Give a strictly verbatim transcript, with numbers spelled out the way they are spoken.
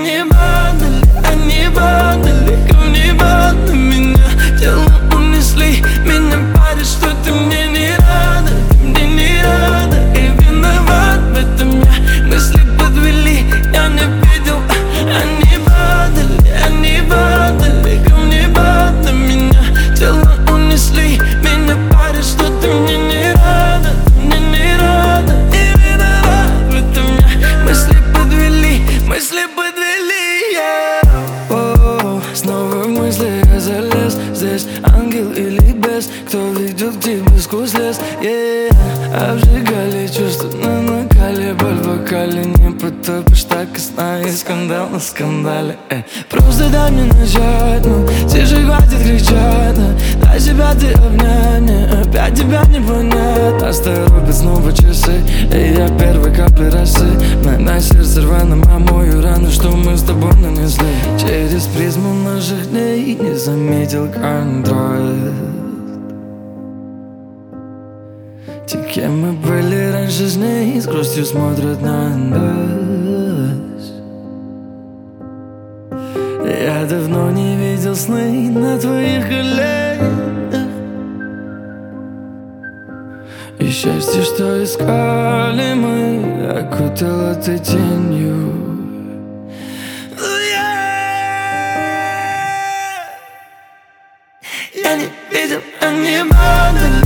они падали, они падали, камни под меня телом унесли. Меня парит, что ты мне не рада, ты мне не рада, и виноват в этом я. Мысли подвели, я не видел. Они падали, они падали, камни под меня телом унесли. Меня парит, что ты мне не рада, ты мне не рада, и виноват в этом я. Мысли подвели, мысли подвели, yeah. О, снова в мысли я залез. Здесь ангел или бес, кто ведет к тебе сквозь лес, yeah. Обжигали чувства на накале, боль в вокале. Не потопишь так и сна, и скандал на скандале, э. Просто дай мне начать, ну, тише хватит кричать, да. Дай себя ты обнять, мне опять тебя не понять. Нас торопят снова часы, и я первой капли росы. На сердце рваным омою раны, что мы с тобой нанесли. Через призму наших дней не заметил контроль. Те, кем мы были раньше с ней, с грустью смотрят на нас. Я давно не видел сны на твоих коленях. И счастье, что искали мы, окутало ты тенью. Я не видел, они падали.